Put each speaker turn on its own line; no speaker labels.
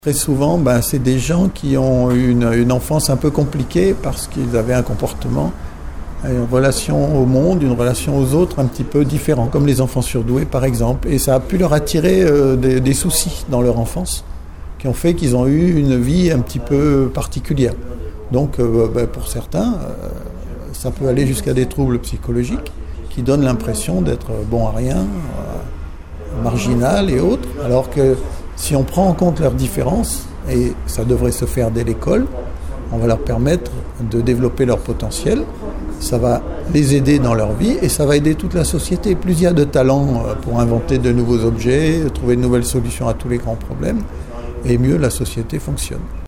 Très souvent, c'est des gens qui ont une enfance un peu compliquée parce qu'ils avaient un comportement, une relation au monde, une relation aux autres un petit peu différent, comme les enfants surdoués par exemple. Et ça a pu leur attirer des soucis dans leur enfance qui ont fait qu'ils ont eu une vie un petit peu particulière. Donc pour certains, ça peut aller jusqu'à des troubles psychologiques qui donnent l'impression d'être bon à rien, marginal et autres, alors que si on prend en compte leurs différences, et ça devrait se faire dès l'école, on va leur permettre de développer leur potentiel, ça va les aider dans leur vie et ça va aider toute la société. Plus il y a de talents pour inventer de nouveaux objets, trouver de nouvelles solutions à tous les grands problèmes, et mieux la société fonctionne.